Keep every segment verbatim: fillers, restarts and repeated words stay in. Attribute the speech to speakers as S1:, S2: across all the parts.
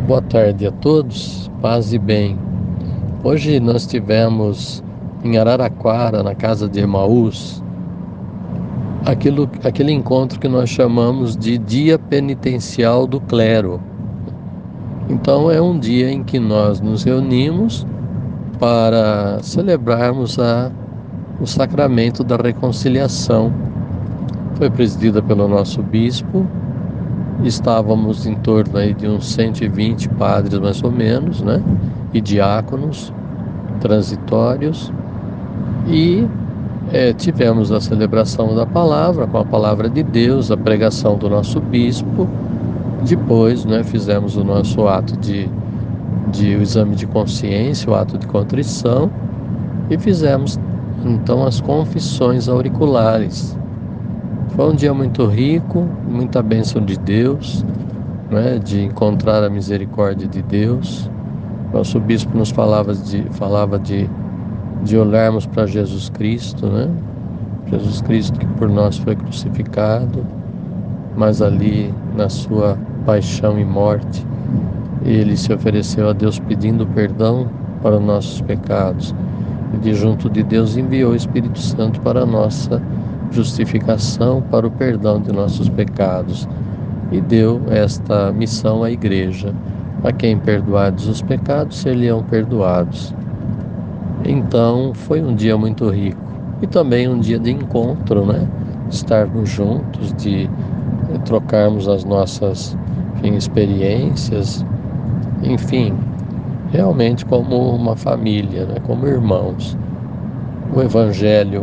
S1: Boa tarde a todos, paz e bem. Hoje nós tivemos em Araraquara, na casa de Emaús, aquilo, aquele encontro que nós chamamos de Dia Penitencial do Clero. Então é um dia em que nós nos reunimos para celebrarmos a, o sacramento da reconciliação. Foi presidida pelo nosso bispo. Estávamos em torno aí de uns cento e vinte padres, mais ou menos, né? E diáconos transitórios. E é, tivemos a celebração da palavra, com a palavra de Deus, a pregação do nosso bispo. Depois, né, fizemos o nosso ato de, de o exame de consciência, o ato de contrição. E fizemos, então, as confissões auriculares. Foi um dia muito rico, muita bênção de Deus, né, de encontrar a misericórdia de Deus. Nosso bispo nos falava de, falava de, de olharmos para Jesus Cristo, né? Jesus Cristo que por nós foi crucificado, mas ali na sua paixão e morte, ele se ofereceu a Deus pedindo perdão para os nossos pecados. E de junto de Deus enviou o Espírito Santo para a nossa justificação, para o perdão de nossos pecados, e deu esta missão à igreja: a quem perdoardes os pecados, ser-lhe-ão perdoados. Então foi um dia muito rico e também um dia de encontro, né? Estarmos juntos, de trocarmos as nossas, enfim, experiências, enfim, realmente como uma família, né? Como irmãos. O Evangelho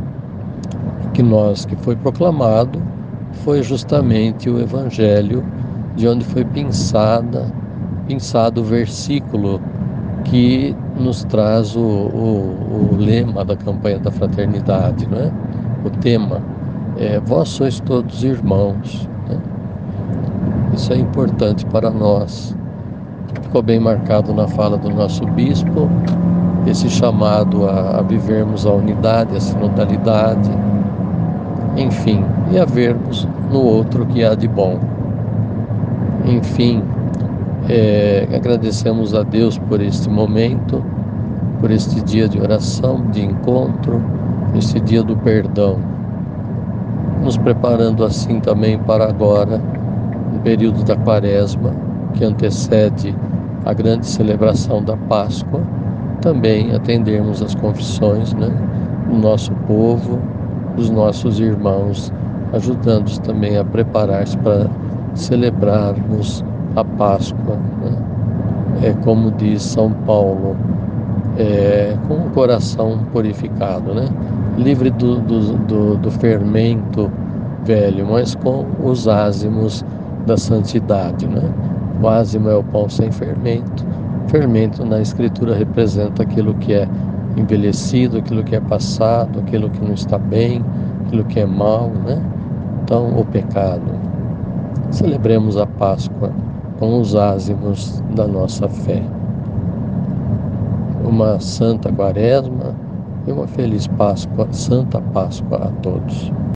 S1: que nós que foi proclamado foi justamente o Evangelho de onde foi pensada, pensado o versículo que nos traz o, o, o lema da campanha da fraternidade, não é? O tema é: vós sois todos irmãos, né? Isso é importante para nós. Ficou bem marcado na fala do nosso bispo esse chamado a, a vivermos a unidade, a sinodalidade, enfim, e a vermos no outro que há de bom. Enfim, é, agradecemos a Deus por este momento, por este dia de oração, de encontro, este dia do perdão, nos preparando assim também para agora, no período da Quaresma, que antecede a grande celebração da Páscoa, também atendermos as confissões, né, do nosso povo, dos nossos irmãos, ajudando-os também a preparar-se para celebrarmos a Páscoa, né? É como diz São Paulo, é, com o coração purificado, né? Livre do, do, do, do fermento velho, mas com os ázimos da santidade, né? O ázimo é o pão sem fermento. Fermento na Escritura representa aquilo que é envelhecido, aquilo que é passado, aquilo que não está bem, aquilo que é mal, né? Então, o pecado. Celebremos a Páscoa com os ázimos da nossa fé. Uma santa Quaresma e uma feliz Páscoa, Santa Páscoa a todos.